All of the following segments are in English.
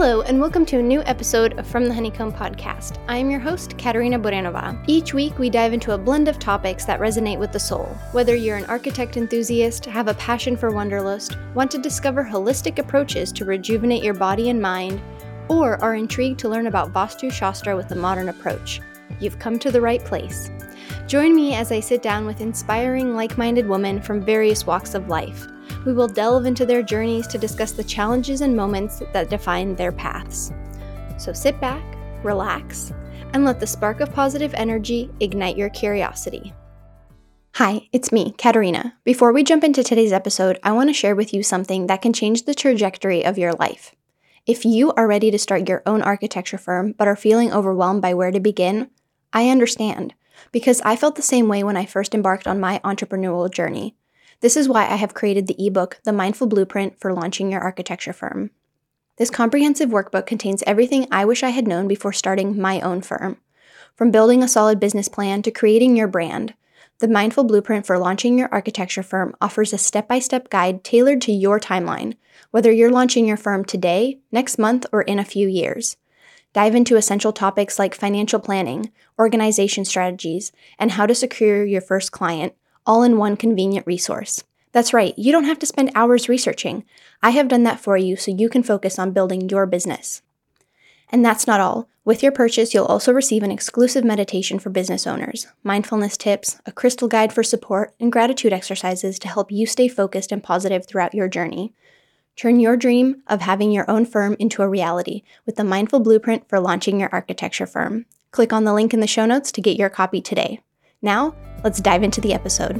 Hello, and welcome to a new episode of From the Honeycomb Podcast. I am your host, Katerina Boranova. Each week, we dive into a blend of topics that resonate with the soul. Whether you're an architect enthusiast, have a passion for Wanderlust, want to discover holistic approaches to rejuvenate your body and mind, or are intrigued to learn about Vastu Shastra with a modern approach, you've come to the right place. Join me as I sit down with inspiring, like-minded women from various walks of life. We will delve into their journeys to discuss the challenges and moments that define their paths. So sit back, relax, and let the spark of positive energy ignite your curiosity. Hi, it's me, Katerina. Before we jump into today's episode, I want to share with you something that can change the trajectory of your life. If you are ready to start your own architecture firm but are feeling overwhelmed by where to begin, I understand, because I felt the same way when I first embarked on my entrepreneurial journey. This is why I have created the ebook, The Mindful Blueprint for Launching Your Architecture Firm. This comprehensive workbook contains everything I wish I had known before starting my own firm. From building a solid business plan to creating your brand, The Mindful Blueprint for Launching Your Architecture Firm offers a step-by-step guide tailored to your timeline, whether you're launching your firm today, next month, or in a few years. Dive into essential topics like financial planning, organization strategies, and how to secure your first client, all in one convenient resource. That's right, you don't have to spend hours researching. I have done that for you so you can focus on building your business. And that's not all. With your purchase, you'll also receive an exclusive meditation for business owners, mindfulness tips, a crystal guide for support, and gratitude exercises to help you stay focused and positive throughout your journey. Turn your dream of having your own firm into a reality with the Mindful Blueprint for Launching Your Architecture Firm. Click on the link in the show notes to get your copy today. Now, let's dive into the episode.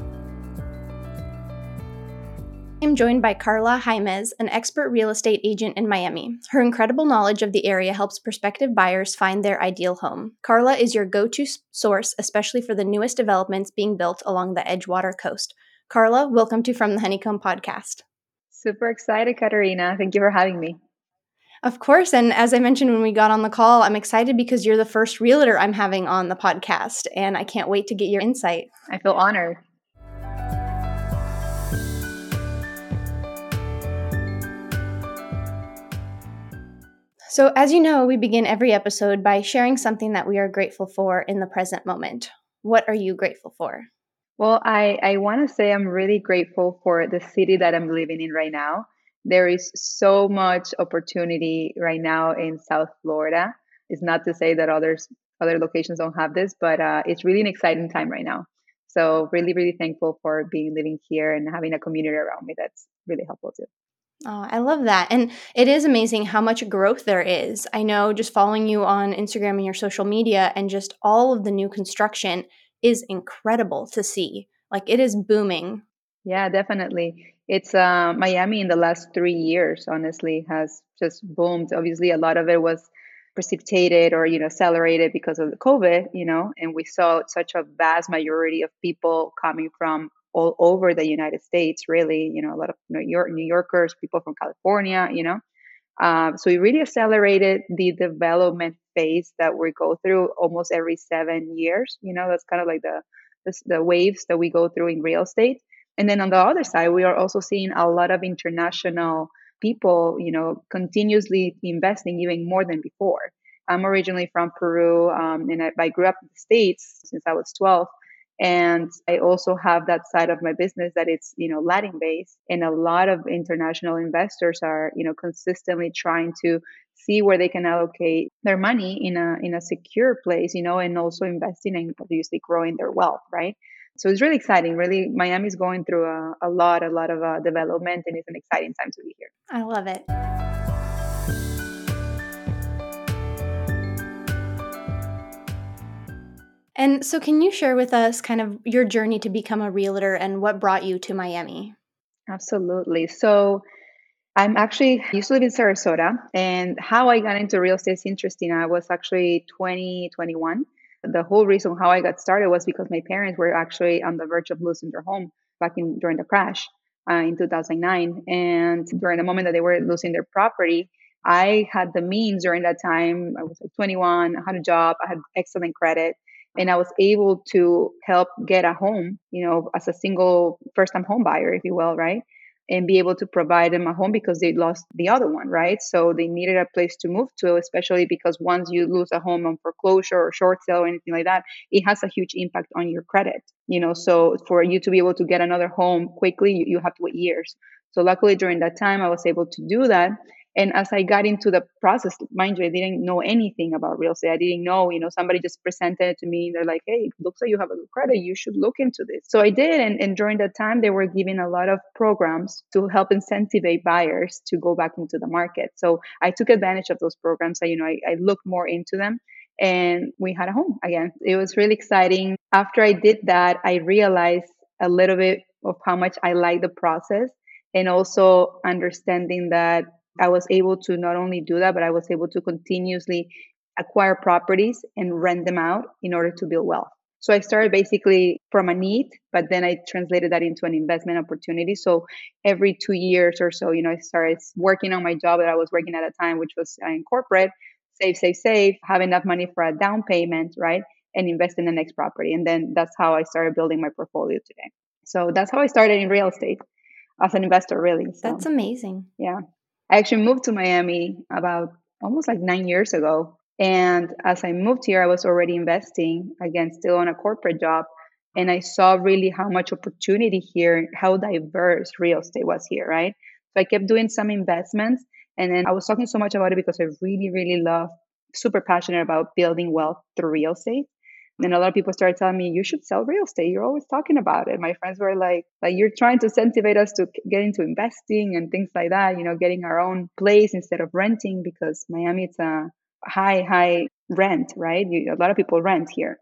I'm joined by Carla Jaimes, an expert real estate agent in Miami. Her incredible knowledge of the area helps prospective buyers find their ideal home. Carla is your go-to source, especially for the newest developments being built along the Edgewater coast. Carla, welcome to From the Honeycomb Podcast. Super excited, Katerina. Thank you for having me. Of course, and as I mentioned when we got on the call, I'm excited because you're the first realtor I'm having on the podcast, and I can't wait to get your insight. I feel honored. So, as you know, we begin every episode by sharing something that we are grateful for in the present moment. What are you grateful for? Well, I want to say I'm really grateful for the city that I'm living in right now. There is so much opportunity right now in South Florida. It's not to say that other locations don't have this, but it's really an exciting time right now. So really, really thankful for living here and having a community around me that's really helpful too. Oh, I love that. And it is amazing how much growth there is. I know just following you on Instagram and your social media and just all of the new construction is incredible to see. Like it is booming. Yeah, definitely. It's Miami in the last 3 years, honestly, has just boomed. Obviously, a lot of it was precipitated or accelerated because of the COVID, and we saw such a vast majority of people coming from all over the United States. Really, a lot of New Yorkers, people from California, so it really accelerated the development phase that we go through almost every 7 years. That's kind of like the waves that we go through in real estate. And then on the other side, we are also seeing a lot of international people, continuously investing even more than before. I'm originally from Peru, and I grew up in the States since I was 12. And I also have that side of my business that it's, Latin based. And a lot of international investors are, consistently trying to see where they can allocate their money in a secure place, and also investing and obviously growing their wealth, right? So it's really exciting. Really, Miami is going through a lot of development, and it's an exciting time to be here. I love it. And so can you share with us kind of your journey to become a realtor and what brought you to Miami? Absolutely. So I used to live in Sarasota, and how I got into real estate is interesting. I was actually 2021. The whole reason how I got started was because my parents were actually on the verge of losing their home during the crash in 2009. And during the moment that they were losing their property, I had the means during that time. I was like 21, I had a job, I had excellent credit, and I was able to help get a home, as a single first time home buyer, if you will, right? and be able to provide them a home because they lost the other one, right? So they needed a place to move to, especially because once you lose a home on foreclosure or short sale or anything like that, it has a huge impact on your credit, So for you to be able to get another home quickly, you have to wait years. So luckily during that time, I was able to do that. And as I got into the process, mind you, I didn't know anything about real estate. I didn't know, somebody just presented it to me. They're like, hey, it looks like you have a good credit. You should look into this. So I did. And during that time, they were giving a lot of programs to help incentivize buyers to go back into the market. So I took advantage of those programs. I looked more into them and we had a home again. It was really exciting. After I did that, I realized a little bit of how much I like the process and also understanding that I was able to not only do that, but I was able to continuously acquire properties and rent them out in order to build wealth. So I started basically from a need, but then I translated that into an investment opportunity. So every 2 years or so, I started working on my job that I was working at a time, which was in corporate, save, have enough money for a down payment, right? And invest in the next property. And then that's how I started building my portfolio today. So that's how I started in real estate as an investor, really. So, That's amazing. yeah. I actually moved to Miami about almost like 9 years ago. And as I moved here, I was already investing, again, still on a corporate job. And I saw really how much opportunity here, how diverse real estate was here, right? So I kept doing some investments. And then I was talking so much about it because I really, really love, super passionate about building wealth through real estate. And a lot of people started telling me, you should sell real estate. You're always talking about it. My friends were like you're trying to incentivize us to get into investing and things like that, getting our own place instead of renting because Miami, it's a high rent, right? A lot of people rent here.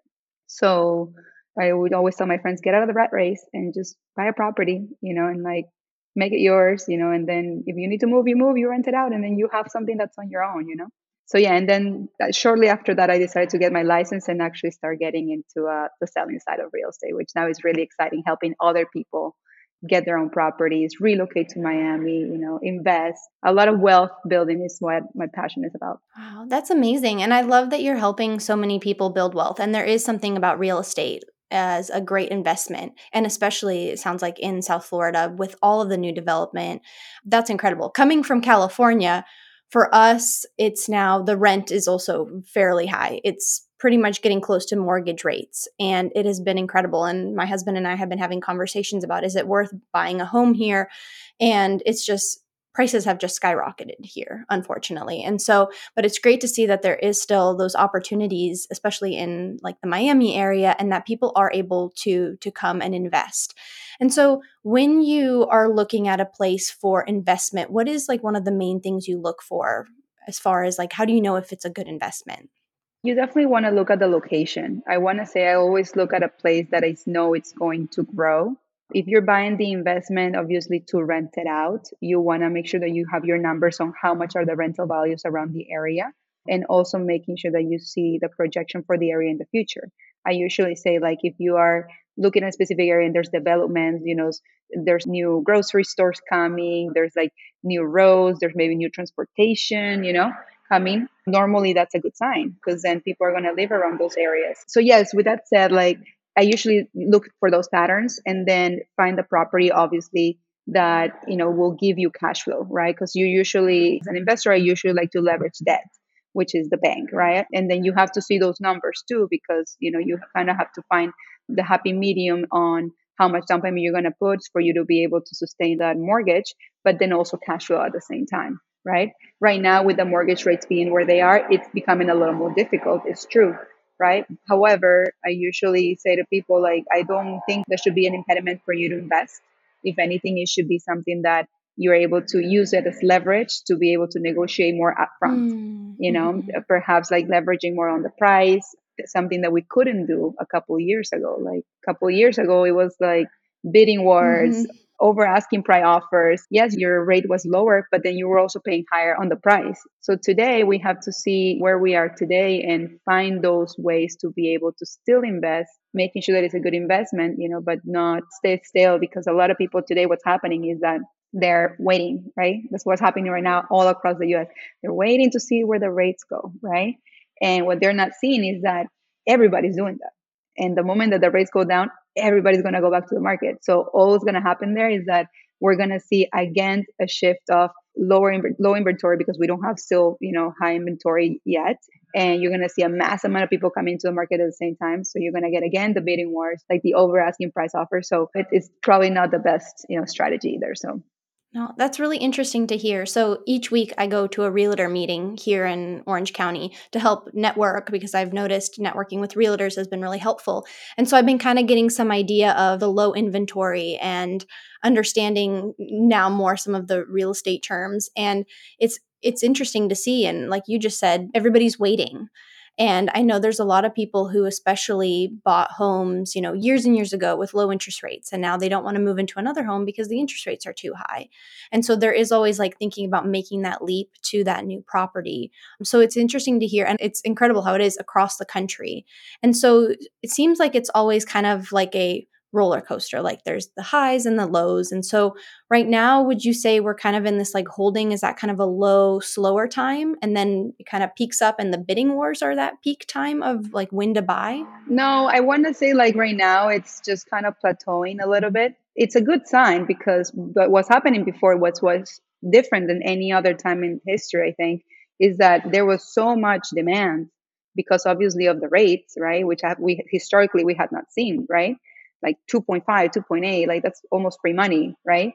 So I would always tell my friends, get out of the rat race and just buy a property, and make it yours, and then if you need to move, you rent it out and then you have something that's on your own. So yeah, and then shortly after that, I decided to get my license and actually start getting into the selling side of real estate, which now is really exciting, helping other people get their own properties, relocate to Miami, invest. A lot of wealth building is what my passion is about. Wow, that's amazing. And I love that you're helping so many people build wealth. And there is something about real estate as a great investment. And especially, it sounds like in South Florida with all of the new development. That's incredible. Coming from California, for us, it's now the rent is also fairly high. It's pretty much getting close to mortgage rates. And it has been incredible. And my husband and I have been having conversations about, is it worth buying a home here? And it's just, prices have just skyrocketed here, unfortunately. And so, but it's great to see that there is still those opportunities, especially in like the Miami area, and that people are able to come and invest. And so when you are looking at a place for investment, what is like one of the main things you look for as far as like, how do you know if it's a good investment? You definitely want to look at the location. I want to say I always look at a place that I know it's going to grow. If you're buying the investment, obviously to rent it out, you want to make sure that you have your numbers on how much are the rental values around the area and also making sure that you see the projection for the area in the future. I usually say, like, if you are looking at a specific area and there's development, there's new grocery stores coming, there's like new roads, there's maybe new transportation, coming. Normally, that's a good sign because then people are going to live around those areas. So, yes, with that said, like, I usually look for those patterns and then find the property, obviously, that, will give you cash flow, right? Because you usually, as an investor, I usually like to leverage debt, which is the bank, right? And then you have to see those numbers too, because, you kind of have to find the happy medium on how much down payment you're going to put for you to be able to sustain that mortgage, but then also cash flow at the same time, right? Right now, with the mortgage rates being where they are, it's becoming a little more difficult. It's true, right? However, I usually say to people, like, I don't think there should be an impediment for you to invest. If anything, it should be something that you're able to use it as leverage to be able to negotiate more upfront, perhaps like leveraging more on the price, something that we couldn't do a couple of years ago. Like a couple of years ago, it was like bidding wars, over asking price offers. Yes, your rate was lower, but then you were also paying higher on the price. So today we have to see where we are today and find those ways to be able to still invest, making sure that it's a good investment, but not stay stale, because a lot of people today, what's happening is that they're waiting, right? That's what's happening right now all across the US. They're waiting to see where the rates go, right? And what they're not seeing is that everybody's doing that. And the moment that the rates go down, everybody's going to go back to the market. So all that's going to happen there is that we're going to see again a shift of low inventory because we don't have still, high inventory yet. And you're going to see a mass amount of people coming to the market at the same time. So you're going to get again the bidding wars, like the over asking price offer. So it's probably not the best, strategy either. So no, that's really interesting to hear. So each week I go to a realtor meeting here in Orange County to help network because I've noticed networking with realtors has been really helpful. And so I've been kind of getting some idea of the low inventory and understanding now more some of the real estate terms. And it's interesting to see. And like you just said, everybody's waiting. And I know there's a lot of people who especially bought homes, years and years ago with low interest rates. And now they don't want to move into another home because the interest rates are too high. And so there is always like thinking about making that leap to that new property. So it's interesting to hear. And it's incredible how it is across the country. And so it seems like it's always kind of like a roller coaster. Like there's the highs and the lows. And so right now, would you say we're kind of in this like holding? Is that kind of a low, slower time? And then it kind of peaks up and the bidding wars are that peak time of like when to buy? no, I want to say like right now it's just kind of plateauing a little bit. It's a good sign because what's happening before, what was different than any other time in history, I think, is that there was so much demand because obviously of the rates, right? Which we historically we had not seen, right? Like 2.5, 2.8, like that's almost free money, right?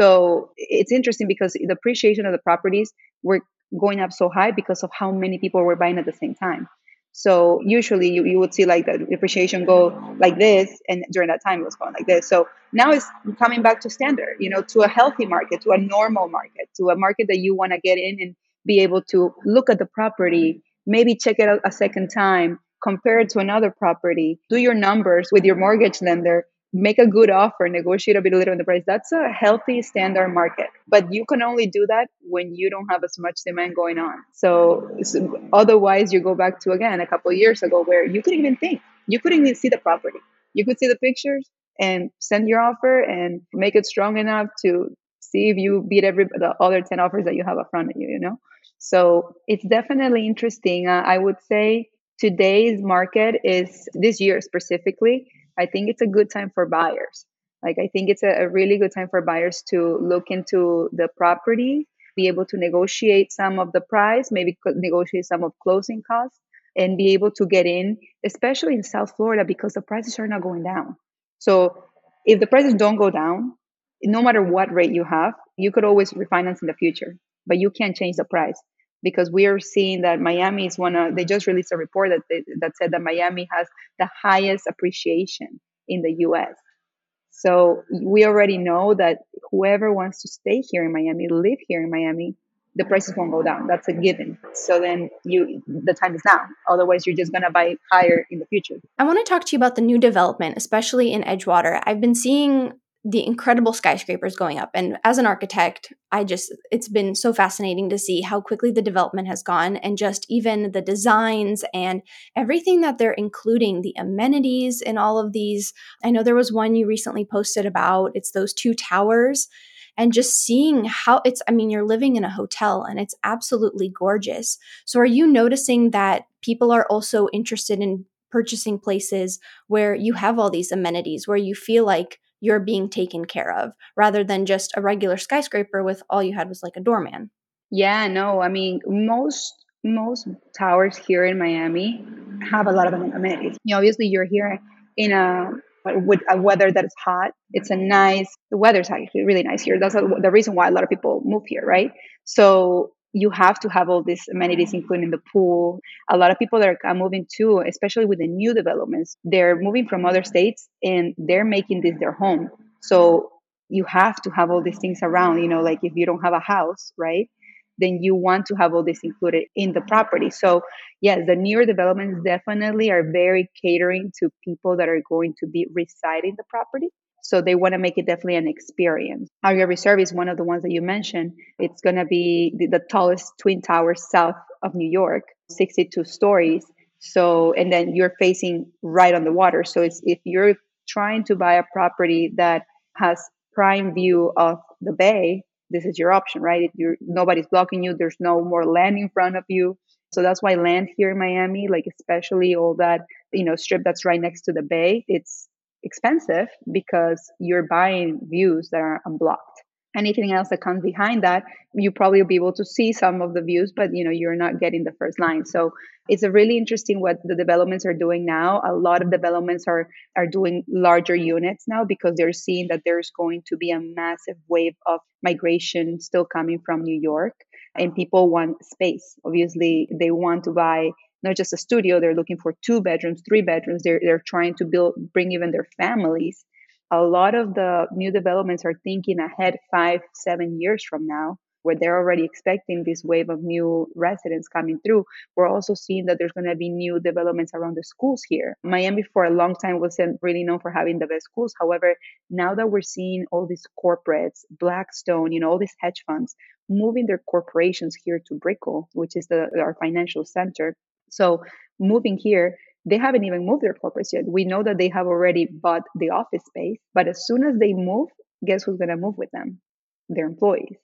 So it's interesting because the appreciation of the properties were going up so high because of how many people were buying at the same time. So usually you would see like the depreciation go like this, and during that time it was going like this. So now it's coming back to standard, to a healthy market, to a normal market, to a market that you want to get in and be able to look at the property, maybe check it out a second time, compare it to another property, do your numbers with your mortgage lender, make a good offer, negotiate a bit little on the price. That's a healthy standard market. But you can only do that when you don't have as much demand going on. So otherwise, you go back to, again, a couple of years ago where you couldn't even think. You couldn't even see the property. You could see the pictures and send your offer and make it strong enough to see if you beat the other 10 offers that you have up front of you. So it's definitely interesting. I would say today's market is, this year specifically, I think it's a good time for buyers. Like, I think it's a really good time for buyers to look into the property, be able to negotiate some of the price, maybe negotiate some of closing costs, and be able to get in, especially in South Florida, because the prices are not going down. So if the prices don't go down, no matter what rate you have, you could always refinance in the future, but you can't change the price because we are seeing that Miami is they just released a report that said that Miami has the highest appreciation in the US. So we already know that whoever wants to stay here in Miami, live here in Miami, the prices won't go down. That's a given. So then the time is now. Otherwise, you're just going to buy higher in the future. I want to talk to you about the new development, especially in Edgewater. I've been seeing the incredible skyscrapers going up. And as an architect, it's been so fascinating to see how quickly the development has gone and just even the designs and everything that they're including, the amenities in all of these. I know there was one you recently posted about, it's those two towers and just seeing how you're living in a hotel and it's absolutely gorgeous. So are you noticing that people are also interested in purchasing places where you have all these amenities, where you feel like you're being taken care of rather than just a regular skyscraper with all you had was like a doorman? Yeah, no, I mean, most towers here in Miami have a lot of amenities. Obviously you're here in with a weather that is hot. The weather's actually really nice here. That's the reason why a lot of people move here, right? So you have to have all these amenities, including the pool. A lot of people that are moving too, especially with the new developments, they're moving from other states and they're making this their home. So you have to have all these things around, like if you don't have a house, right? Then you want to have all this included in the property. So yes, the newer developments definitely are very catering to people that are going to be residing the property. So they want to make it definitely an experience. Aria Reserve is one of the ones that you mentioned. It's going to be the tallest twin towers south of New York, 62 stories. So, and then you're facing right on the water. So if you're trying to buy a property that has prime view of the bay, this is your option, right? Nobody's blocking you. There's no more land in front of you. So that's why land here in Miami, like especially all that, strip that's right next to the bay, it's expensive because you're buying views that are unblocked. Anything else that comes behind that, you probably will be able to see some of the views, but you're not getting the first line. So it's a really interesting what the developments are doing now. A lot of developments are doing larger units now because they're seeing that there's going to be a massive wave of migration still coming from New York, and people want space. Obviously, they want to buy not just a studio, they're looking for 2 bedrooms, 3 bedrooms. They're trying to bring even their families. A lot of the new developments are thinking ahead 5, 7 years from now, where they're already expecting this wave of new residents coming through. We're also seeing that there's going to be new developments around the schools here. Miami, for a long time, wasn't really known for having the best schools. However, now that we're seeing all these corporates, Blackstone, all these hedge funds moving their corporations here to Brickell, which is our financial center. So moving here, they haven't even moved their corporates yet. We know that they have already bought the office space, but as soon as they move, guess who's going to move with them? Their employees.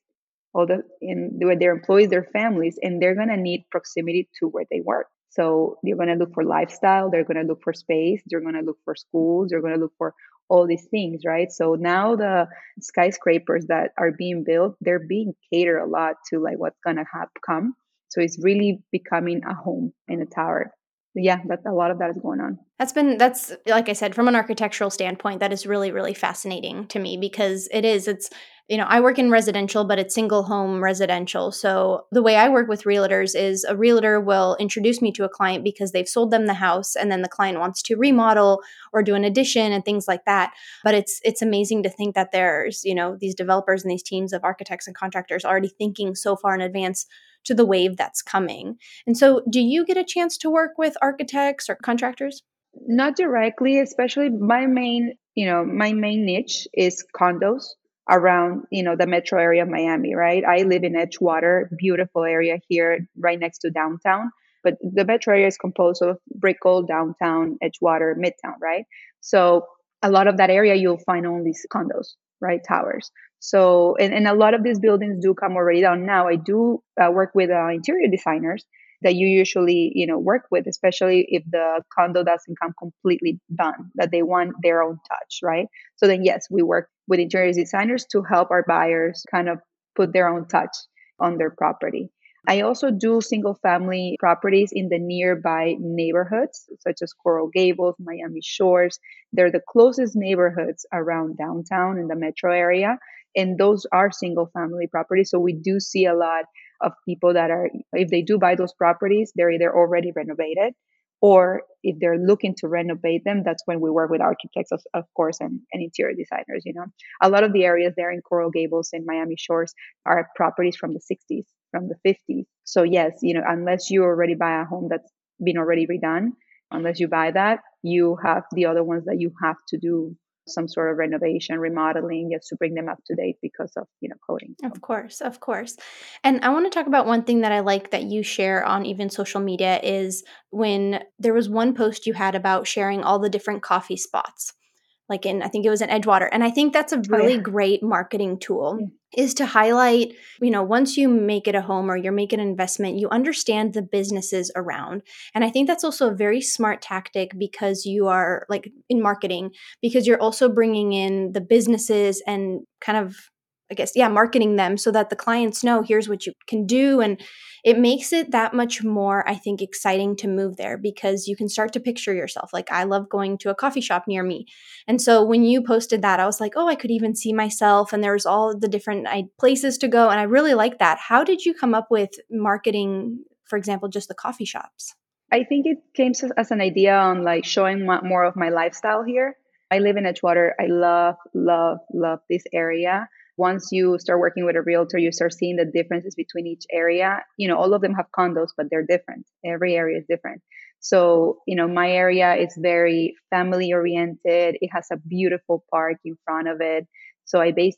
Their employees, their families, and they're going to need proximity to where they work. So they're going to look for lifestyle, they're going to look for space, they're going to look for schools, they're going to look for all these things, right? So now the skyscrapers that are being built, they're being catered a lot to like what's going to come. So it's really becoming a home in a tower. Yeah, a lot of that is going on. That's like I said, from an architectural standpoint, that is really, really fascinating to me because it's, I work in residential, but it's single home residential. So the way I work with realtors is a realtor will introduce me to a client because they've sold them the house and then the client wants to remodel or do an addition and things like that. But it's amazing to think that there's, these developers and these teams of architects and contractors already thinking so far in advance to the wave that's coming. And so do you get a chance to work with architects or contractors? Not directly, especially my main niche is condos around, the metro area of Miami, right? I live in Edgewater, beautiful area here right next to downtown. But the metro area is composed of Brickell, downtown, Edgewater, Midtown, right? So a lot of that area you'll find only condos, right? Towers. So, and a lot of these buildings do come already down. Now, I do work with interior designers that you usually work with, especially if the condo doesn't come completely done, that they want their own touch, right? So then yes, we work with interior designers to help our buyers kind of put their own touch on their property. I also do single family properties in the nearby neighborhoods such as Coral Gables, Miami Shores. They're the closest neighborhoods around downtown in the metro area, and those are single family properties. So we do see a lot of people that are, if they do buy those properties, they're either already renovated, or if they're looking to renovate them, that's when we work with architects, of course, and interior designers. A lot of the areas there in Coral Gables and Miami Shores are properties from the 60s, from the 50s. So yes, unless you already buy a home that's been already redone, unless you buy that, you have the other ones that you have to do some sort of renovation, remodeling, just to bring them up to date because of, coding. Of course, of course. And I want to talk about one thing that I like that you share on even social media is when there was one post you had about sharing all the different coffee spots, like I think it was in Edgewater. And I think that's a really great marketing tool is to highlight, once you make it a home or you're making an investment, you understand the businesses around. And I think that's also a very smart tactic because you are like in marketing, because you're also bringing in the businesses and kind of, I guess, marketing them so that the clients know here's what you can do. And it makes it that much more, I think, exciting to move there because you can start to picture yourself. Like, I love going to a coffee shop near me. And so when you posted that, I was like, oh, I could even see myself. And there was all the different places to go. And I really like that. How did you come up with marketing, for example, just the coffee shops? I think it came as an idea on like showing more of my lifestyle here. I live in Edgewater. I love, love, love this area. Once you start working with a realtor, you start seeing the differences between each area. All of them have condos, but they're different. Every area is different. So, my area is very family oriented. It has a beautiful park in front of it. So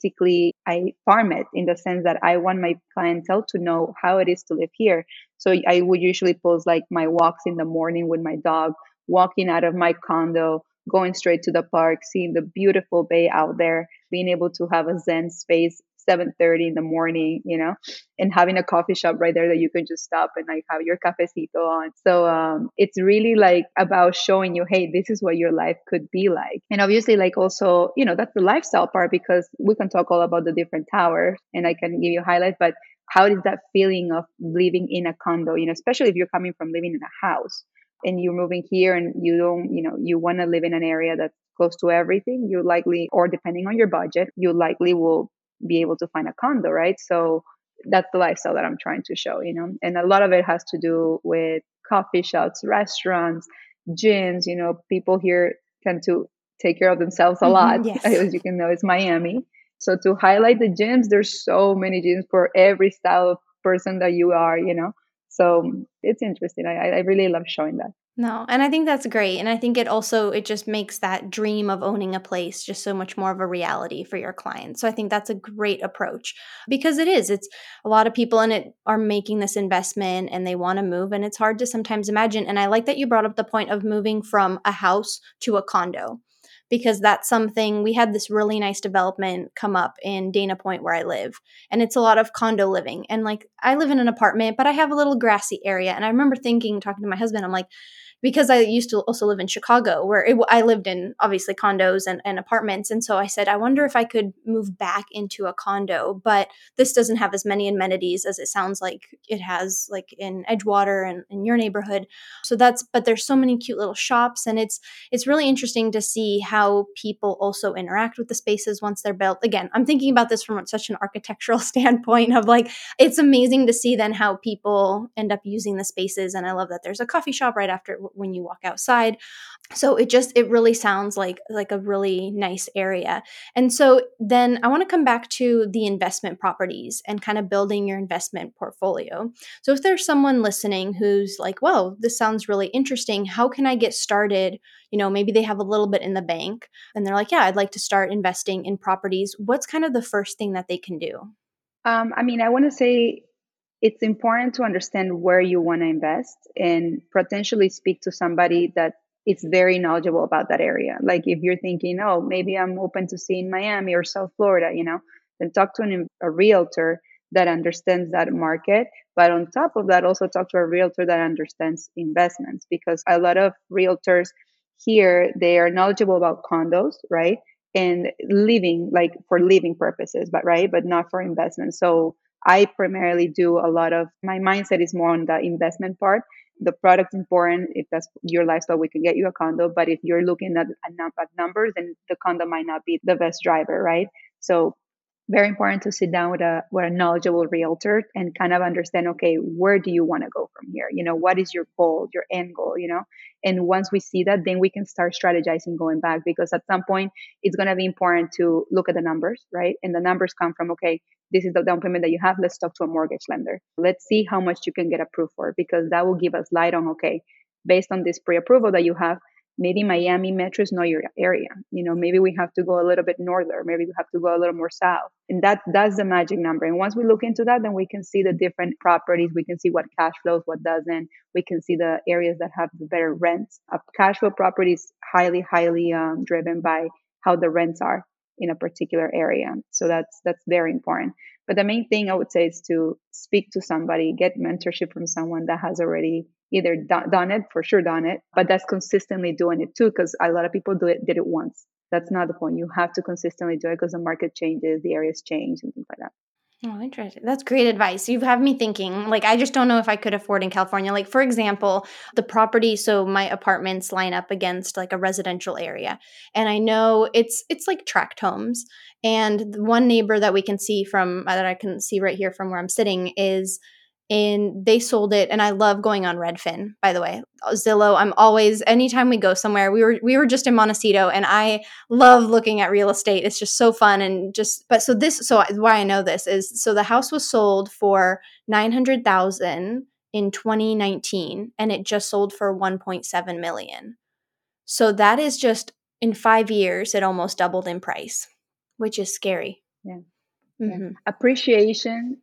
I farm it in the sense that I want my clientele to know how it is to live here. So I would usually post like my walks in the morning with my dog, walking out of my condo, going straight to the park, seeing the beautiful bay out there, being able to have a Zen space 7:30 in the morning, and having a coffee shop right there that you can just stop and like have your cafecito on. So it's really like about showing you, hey, this is what your life could be like. And obviously, like also, that's the lifestyle part, because we can talk all about the different towers and I can give you highlights, but how is that feeling of living in a condo, especially if you're coming from living in a house and you're moving here and you don't, you want to live in an area that's close to everything, you likely, or depending on your budget, you likely will be able to find a condo, right? So that's the lifestyle that I'm trying to show, and a lot of it has to do with coffee shops, restaurants, gyms. People here tend to take care of themselves a lot. Yes. As you can know, it's Miami. So to highlight the gyms, there's so many gyms for every style of person that you are, So it's interesting. I really love showing that. No, and I think that's great. And I think it just makes that dream of owning a place just so much more of a reality for your clients. So I think that's a great approach because it's a lot of people in it are making this investment and they want to move, and it's hard to sometimes imagine. And I like that you brought up the point of moving from a house to a condo, because that's something we had this really nice development come up in Dana Point where I live. And it's a lot of condo living. And like I live in an apartment, but I have a little grassy area. And I remember talking to my husband, I'm like, because I used to also live in Chicago, where I lived in obviously condos and apartments. And so I said, I wonder if I could move back into a condo, but this doesn't have as many amenities as it sounds like it has, like in Edgewater and in your neighborhood. But there's so many cute little shops, and it's really interesting to see how people also interact with the spaces once they're built. Again, I'm thinking about this from such an architectural standpoint of like, it's amazing to see then how people end up using the spaces. And I love that there's a coffee shop right after when you walk outside. So it really sounds like a really nice area. And so then I want to come back to the investment properties and kind of building your investment portfolio. So if there's someone listening who's like, whoa, this sounds really interesting, how can I get started? Maybe they have a little bit in the bank and they're like, yeah, I'd like to start investing in properties. What's kind of the first thing that they can do? I want to say it's important to understand where you want to invest and potentially speak to somebody that is very knowledgeable about that area. Like if you're thinking, oh, maybe I'm open to seeing Miami or South Florida, then talk to a realtor that understands that market. But on top of that, also talk to a realtor that understands investments, because a lot of realtors here, they are knowledgeable about condos, right? And living, like for living purposes, but not for investment. So I primarily do a lot of, my mindset is more on the investment part. The product's important. If that's your lifestyle, we can get you a condo. But if you're looking at numbers, then the condo might not be the best driver, right? So very important to sit down with a knowledgeable realtor and kind of understand, okay, where do you want to go from here? What is your goal, your end goal, And once we see that, then we can start strategizing going back, because at some point it's going to be important to look at the numbers, right? And the numbers come from, okay, this is the down payment that you have. Let's talk to a mortgage lender. Let's see how much you can get approved for, because that will give us light on, okay, based on this pre-approval that you have, maybe Miami Metro is not your area. Maybe we have to go a little bit northern. Maybe we have to go a little more south. And that's the magic number. And once we look into that, then we can see the different properties. We can see what cash flows, what doesn't. We can see the areas that have the better rents. A cash flow property is highly, highly driven by how the rents are in a particular area. So that's very important. But the main thing I would say is to speak to somebody, get mentorship from someone that has already either done it, for sure done it, but that's consistently doing it too, because a lot of people did it once. That's not the point. You have to consistently do it, because the market changes, the areas change, and things like that. Oh, interesting. That's great advice. You've had me thinking, like, I just don't know if I could afford in California. Like, for example, the property, so my apartments line up against like a residential area. And I know it's like tract homes. And the one neighbor that we can see that I can see right here from where I'm sitting is they sold it. And I love going on Redfin, by the way. Zillow, I'm always, anytime we go somewhere, we were just in Montecito, and I love looking at real estate. It's just so fun. So why I know this is, so the house was sold for 900,000 in 2019, and it just sold for 1.7 million. So that is just, in 5 years, it almost doubled in price, which is scary. Yeah. Mm-hmm. Appreciation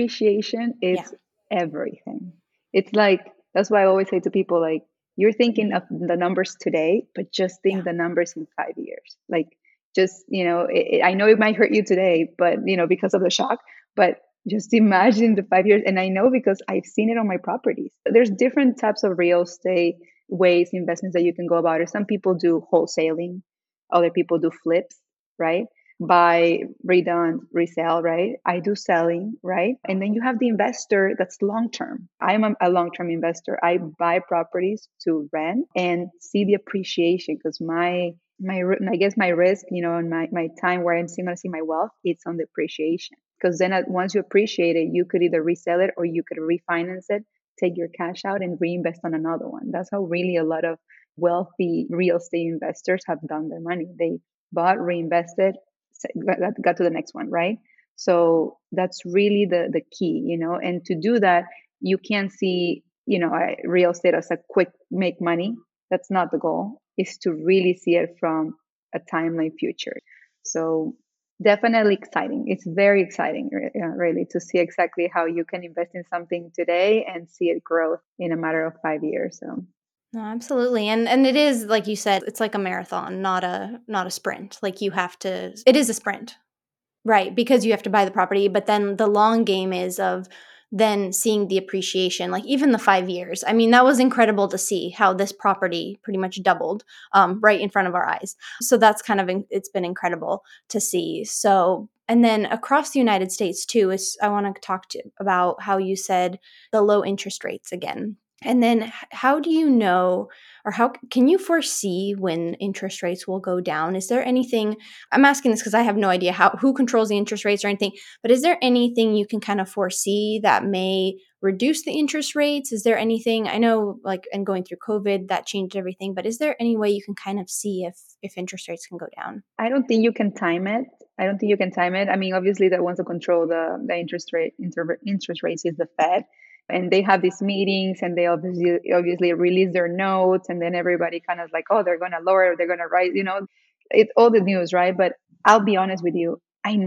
is Yeah. everything. It's like, that's why I always say to people, like, you're thinking of the numbers today, but just think the numbers in 5 years. Like, Just, I know it might hurt you today, but, because of the shock, but just imagine the 5 years. And I know because I've seen it on my properties. There's different types of real estate ways, investments that you can go about it. Some people do wholesaling, other people do flips, right? Buy, redone, resell, right? I do selling, right? And then you have the investor that's long term. I'm a long term investor. I buy properties to rent and see the appreciation because I guess my risk, and my time where I'm still going to see my wealth, it's on the appreciation. Because then once you appreciate it, you could either resell it or you could refinance it, take your cash out and reinvest on another one. That's how really a lot of wealthy real estate investors have done their money. They bought, reinvested, got to the next one, right? So that's really the key, and to do that, you can't see, real estate as a quick make money. That's not the goal, is to really see it from a timeline future. So definitely exciting. It's very exciting, really, to see exactly how you can invest in something today and see it grow in a matter of 5 years. So No, absolutely. And it is, like you said, it's like a marathon, not a sprint. Like you have to, it is a sprint, right? Because you have to buy the property, but then the long game is of then seeing the appreciation, like even the 5 years. I mean, that was incredible to see how this property pretty much doubled right in front of our eyes. So that's kind of, it's been incredible to see. So, and then across the United States too, I want to talk about how you said the low interest rates again. And then how do you know, or how can you foresee when interest rates will go down? Is there anything, I'm asking this because I have no idea who controls the interest rates or anything, but is there anything you can kind of foresee that may reduce the interest rates? Is there anything, I know like, and going through COVID, that changed everything, but is there any way you can kind of see if interest rates can go down? I don't think you can time it. I mean, obviously, the ones that control the interest rates is the Fed, and they have these meetings, and they obviously release their notes, and then everybody kind of like, oh, they're going to lower, they're going to rise. It's all the news, right? But I'll be honest with you,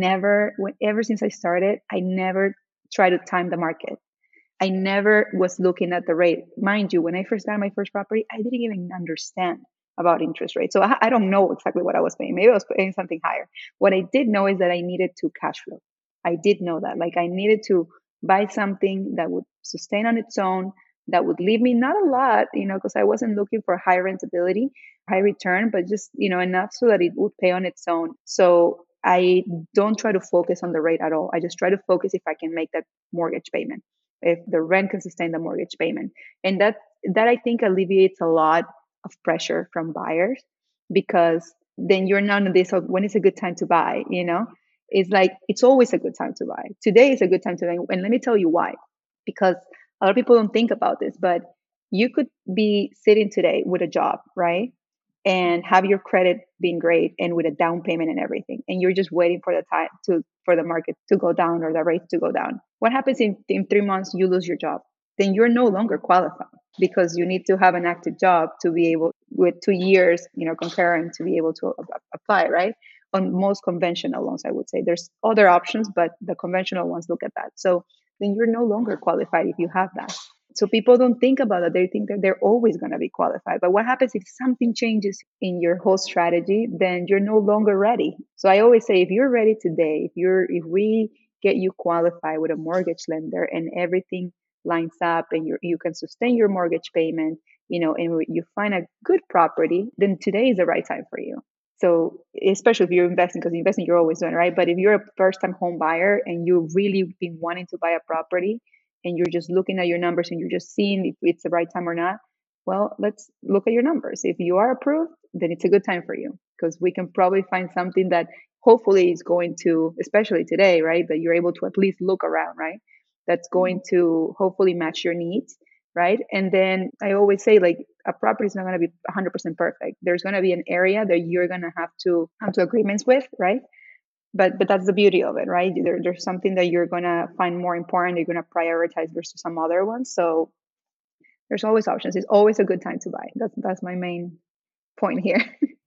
ever since I started, I never try to time the market. I never was looking at the rate. Mind you, when I first got my first property, I didn't even understand about interest rates. So I don't know exactly what I was paying. Maybe I was paying something higher. What I did know is that I needed to cash flow. I did know that. Like I needed to buy something that would sustain on its own, that would leave me not a lot, because I wasn't looking for high rentability, high return, but just, enough so that it would pay on its own. So I don't try to focus on the rate at all. I just try to focus if I can make that mortgage payment, if the rent can sustain the mortgage payment. And that I think alleviates a lot of pressure from buyers, because then you're not in this, when it's a good time to buy, it's like, it's always a good time to buy. Today is a good time to buy. And let me tell you why, because a lot of people don't think about this, but you could be sitting today with a job, right? And have your credit being great and with a down payment and everything. And you're just waiting for for the market to go down or the rates to go down. What happens in 3 months? You lose your job. Then you're no longer qualified, because you need to have an active job to be able, with 2 years, concurrent, to be able to apply, right? On most conventional loans, I would say. There's other options, but the conventional ones look at that. So then you're no longer qualified if you have that. So people don't think about that. They think that they're always going to be qualified. But what happens if something changes in your whole strategy? Then you're no longer ready. So I always say, if you're ready today, if we get you qualified with a mortgage lender and everything lines up and you can sustain your mortgage payment, and you find a good property, then today is the right time for you. So especially if you're investing, because investing you're always doing, right? But if you're a first-time home buyer and you've really been wanting to buy a property, and you're just looking at your numbers and you're just seeing if it's the right time or not, well, let's look at your numbers. If you are approved, then it's a good time for you, because we can probably find something that hopefully is going to, especially today, right, that you're able to at least look around, right? That's going to hopefully match your needs, right? And then I always say, like, a property is not going to be 100% perfect. There's going to be an area that you're going to have to come to agreements with, right? But that's the beauty of it, right? There's something that you're going to find more important, you're going to prioritize versus some other ones. So there's always options. It's always a good time to buy. That's my main point here.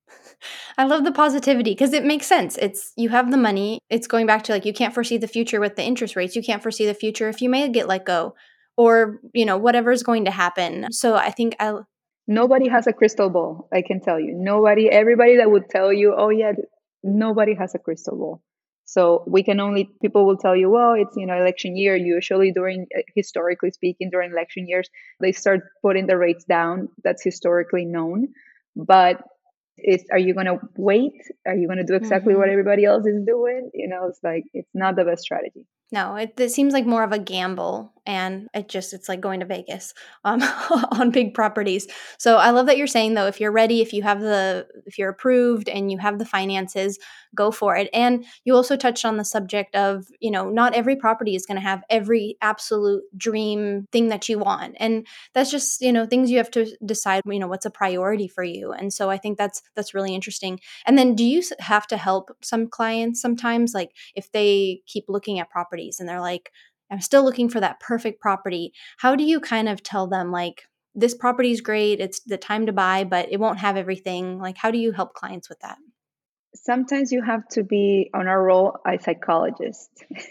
I love the positivity because it makes sense. It's, you have the money. It's going back to, like, you can't foresee the future with the interest rates. You can't foresee the future if you may get let go, or, whatever is going to happen. So I think Nobody has a crystal ball, I can tell you. Everybody that would tell you, oh yeah, nobody has a crystal ball. So we can only, people will tell you, well, it's, election year. Usually during, historically speaking, during election years, they start putting the rates down. That's historically known. But are you going to wait? Are you going to do exactly what everybody else is doing? It's like, it's not the best strategy. No, it seems like more of a gamble, and it's like going to Vegas on big properties. So I love that you're saying, though, if you're ready, if you're approved and you have the finances, go for it. And you also touched on the subject of, not every property is going to have every absolute dream thing that you want. And that's just, things you have to decide, what's a priority for you. And so I think that's really interesting. And then do you have to help some clients sometimes, like if they keep looking at properties and they're like, I'm still looking for that perfect property? How do you kind of tell them, like, this property is great, it's the time to buy, but it won't have everything? Like, how do you help clients with that? Sometimes you have to be on a role a psychologist.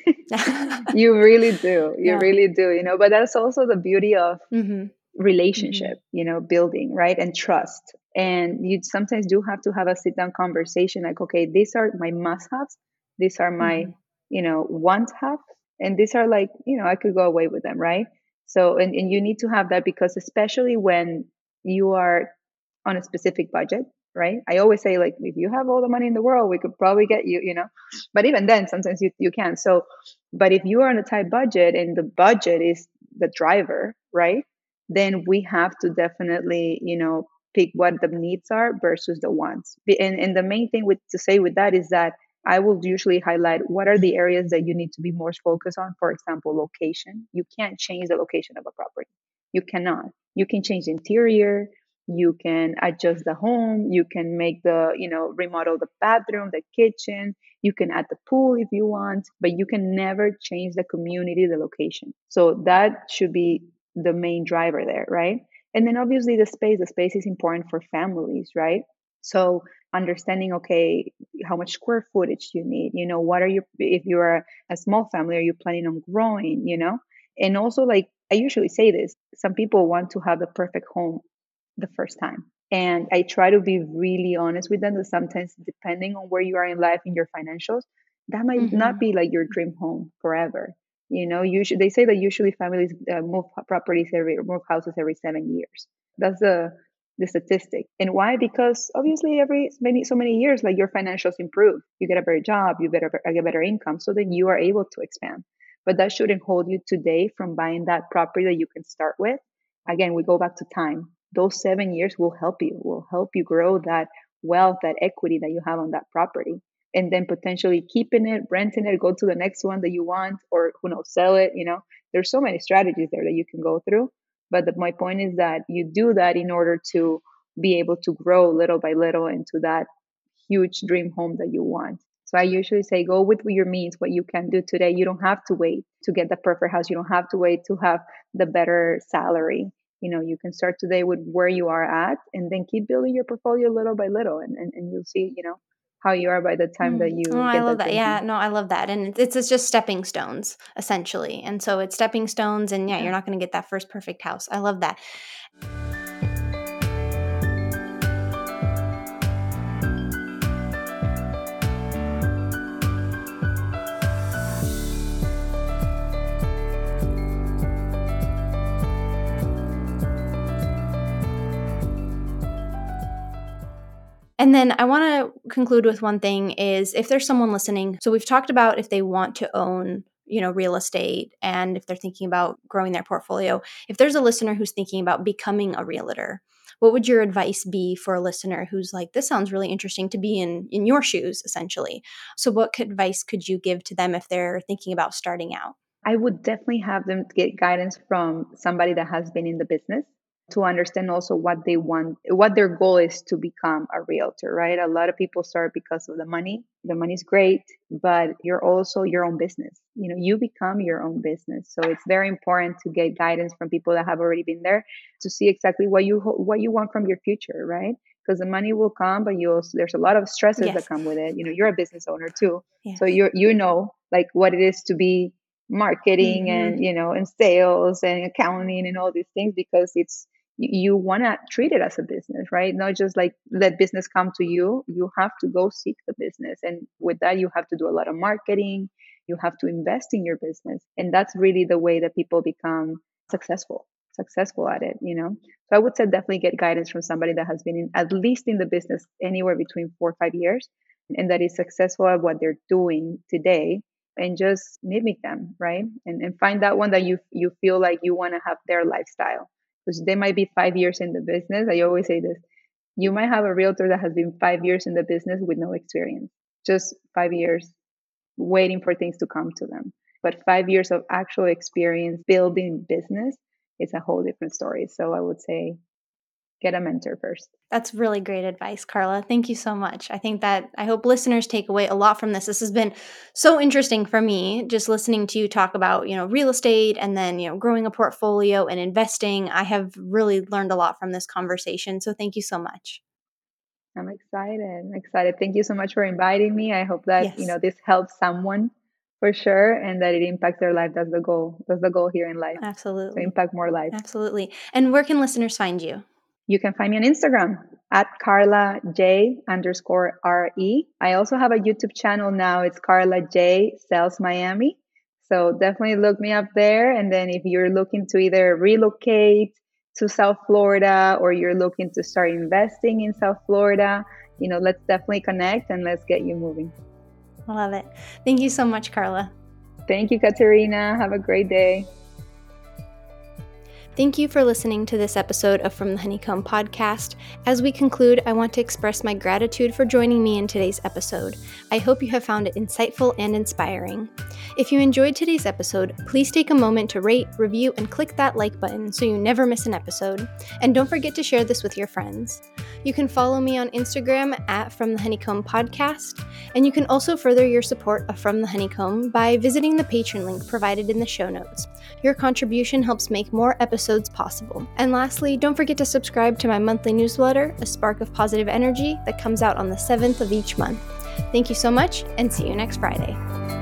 You really do. You really do, but that's also the beauty of relationship, building, right? And trust. And you sometimes do have to have a sit down conversation like, okay, these are my must haves. These are my, want have. And these are like, I could go away with them, right? So, and you need to have that, because especially when you are on a specific budget, right? I always say, like, if you have all the money in the world, we could probably get you, but even then, sometimes you can't. So, but if you are on a tight budget and the budget is the driver, right? Then we have to definitely, pick what the needs are versus the wants. And the main thing to say with that is that I will usually highlight what are the areas that you need to be more focused on. For example, location. You can't change the location of a property. You cannot. You can change the interior. You can adjust the home. You can make remodel the bathroom, the kitchen. You can add the pool if you want, but you can never change the community, the location. So that should be the main driver there, right? And then obviously the space is important for families, right? So understanding, okay, how much square footage you need, what are you, if you're a small family, are you planning on growing, And also, like, I usually say this, some people want to have the perfect home the first time. And I try to be really honest with them that sometimes, depending on where you are in life, in your financials, that might not be like your dream home forever. Usually they say that usually families move houses every 7 years. That's the statistic. And why? Because obviously so many years, like, your financials improve. You get a better job, you get better income, so then you are able to expand. But that shouldn't hold you today from buying that property that you can start with. Again, we go back to time. Those 7 years will help you grow that wealth, that equity that you have on that property. And then potentially keeping it, renting it, go to the next one that you want, or who knows, sell it. There's so many strategies there that you can go through. But my point is that you do that in order to be able to grow little by little into that huge dream home that you want. So I usually say, go with your means, what you can do today. You don't have to wait to get the perfect house. You don't have to wait to have the better salary. You can start today with where you are at, and then keep building your portfolio little by little, and you'll see, how you are by the time that you I get love that. dream Yeah, home. no, I love that. And it's just stepping stones, essentially. And so it's stepping stones, and yeah, you're not going to get that first perfect house. I love that. And then I want to conclude with one thing is, if there's someone listening, so we've talked about if they want to own, real estate, and if they're thinking about growing their portfolio. If there's a listener who's thinking about becoming a realtor, what would your advice be for a listener who's like, this sounds really interesting, to be in your shoes, essentially? So what advice could you give to them if they're thinking about starting out? I would definitely have them get guidance from somebody that has been in the business, to understand also what they want, what their goal is to become a realtor, right? A lot of people start because of the money. The money's great, but you're also your own business. You become your own business. So it's very important to get guidance from people that have already been there, to see exactly what you want from your future, right? Because the money will come, but there's a lot of stresses that come with it. You're a business owner too. Yes. So like what it is to be marketing and and sales and accounting and all these things, because you want to treat it as a business, right? Not just like let business come to you. You have to go seek the business. And with that, you have to do a lot of marketing. You have to invest in your business. And that's really the way that people become successful at it, you know? So I would say definitely get guidance from somebody that has been in, at least in the business anywhere between 4 or 5 years, and that is successful at what they're doing today, and just mimic them, right? And find that one that you feel like you want to have their lifestyle. Because they might be 5 years in the business. I always say this. You might have a realtor that has been 5 years in the business with no experience, just 5 years waiting for things to come to them. But 5 years of actual experience building business is a whole different story. So I would say get a mentor first. That's really great advice, Carla. Thank you so much. I hope listeners take away a lot from this. This has been so interesting for me, just listening to you talk about, real estate and then, growing a portfolio and investing. I have really learned a lot from this conversation. So thank you so much. I'm excited. Thank you so much for inviting me. I hope that, Yes. This helps someone for sure, and that it impacts their life. That's the goal. That's the goal here in life. Absolutely. To impact more lives. Absolutely. And where can listeners find you? You can find me on Instagram at CarlaJ_RE. I also have a YouTube channel now. It's Carla J Sells Miami. So definitely look me up there. And then if you're looking to either relocate to South Florida or you're looking to start investing in South Florida, let's definitely connect and let's get you moving. I love it. Thank you so much, Carla. Thank you, Katerina. Have a great day. Thank you for listening to this episode of From the Honeycomb podcast. As we conclude, I want to express my gratitude for joining me in today's episode. I hope you have found it insightful and inspiring. If you enjoyed today's episode, please take a moment to rate, review, and click that like button so you never miss an episode. And don't forget to share this with your friends. You can follow me on Instagram at From the Honeycomb Podcast, and you can also further your support of From the Honeycomb by visiting the Patreon link provided in the show notes. Your contribution helps make more episodes possible. And lastly, don't forget to subscribe to my monthly newsletter, A Spark of Positive Energy, that comes out on the 7th of each month. Thank you so much, and see you next Friday.